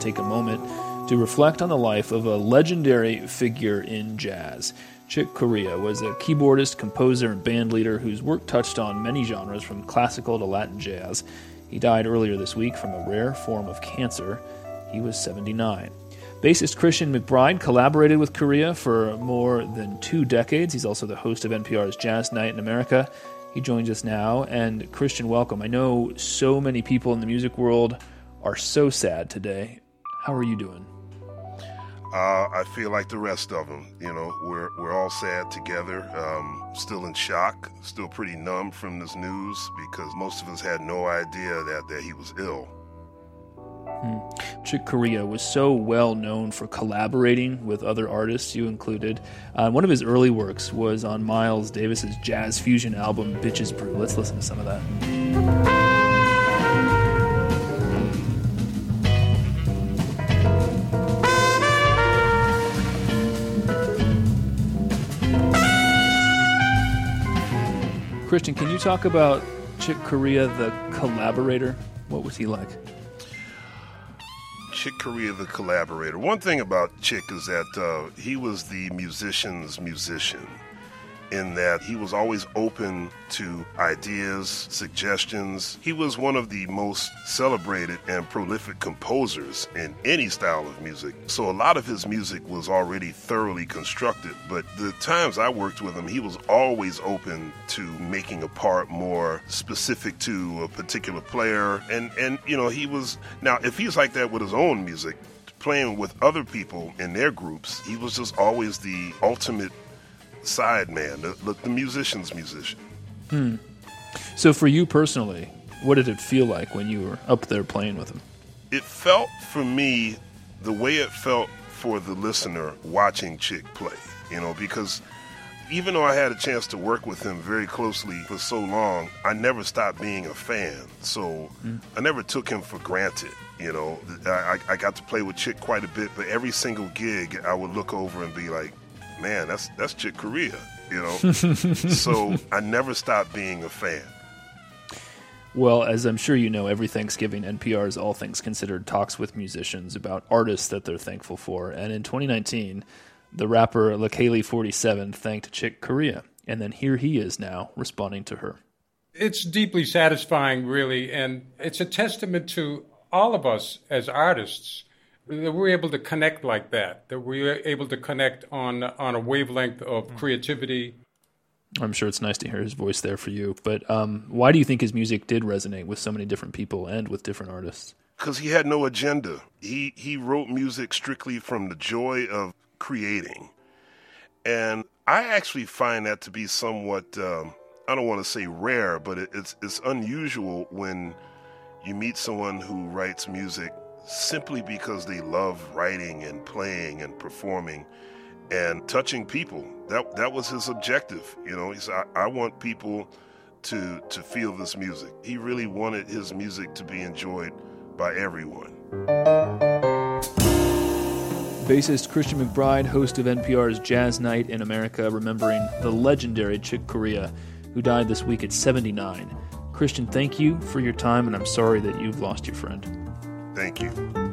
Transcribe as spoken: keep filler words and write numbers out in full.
take a moment to reflect on the life of a legendary figure in jazz. Chick Corea was a keyboardist, composer, and band leader whose work touched on many genres from classical to Latin jazz. He died earlier this week from a rare form of cancer. He was seventy-nine. Bassist Christian McBride collaborated with Corea for more than two decades. He's also the host of N P R's Jazz Night in America. He joins us now. And Christian, welcome. I know so many people in the music world are so sad today. How are you doing? Uh, I feel like the rest of them. You know, we're we're all sad together. Um, still in shock. Still pretty numb from this news because most of us had no idea that, that he was ill. Hmm. Chick Corea was so well known for collaborating with other artists, you included. Uh, one of his early works was on Miles Davis's jazz fusion album, Bitches Brew. Let's listen to some of that. Christian, can you talk about Chick Corea, the collaborator? What was he like? Chick Corea, the collaborator. One thing about Chick is that uh, he was the musician's musician, in that he was always open to ideas, suggestions. He was one of the most celebrated and prolific composers in any style of music. So a lot of his music was already thoroughly constructed, but the times I worked with him, he was always open to making a part more specific to a particular player. And, and you know, he was, now if he's like that with his own music, playing with other people in their groups, he was just always the ultimate side man, the, the musician's musician. Hmm. So for you personally, what did it feel like when you were up there playing with him? It felt for me the way it felt for the listener watching Chick play, you know, because even though I had a chance to work with him very closely for so long, I never stopped being a fan. So mm. I never took him for granted. You know, I, I got to play with Chick quite a bit, but every single gig I would look over and be like, man, that's that's Chick Corea, you know. So I never stopped being a fan. Well, as I'm sure you know, every Thanksgiving, N P R's All Things Considered talks with musicians about artists that they're thankful for. And in twenty nineteen, the rapper Lekeli forty-seven thanked Chick Corea. And then here he is now responding to her. It's deeply satisfying, really, and it's a testament to all of us as artists that we're able to connect like that, that we're able to connect on on a wavelength of creativity. I'm sure it's nice to hear his voice there for you. But um, why do you think his music did resonate with so many different people and with different artists? Because he had no agenda. He, he wrote music strictly from the joy of creating. And I actually find that to be somewhat, um, I don't want to say rare, but it, it's it's unusual when you meet someone who writes music simply because they love writing and playing and performing and touching people. That that was his objective. You know, he said, I, I want people to to feel this music. He really wanted his music to be enjoyed by everyone. Bassist Christian McBride, host of N P R's Jazz Night in America, remembering the legendary Chick Corea, who died this week at seventy-nine. Christian, thank you for your time, and I'm sorry that you've lost your friend. Thank you.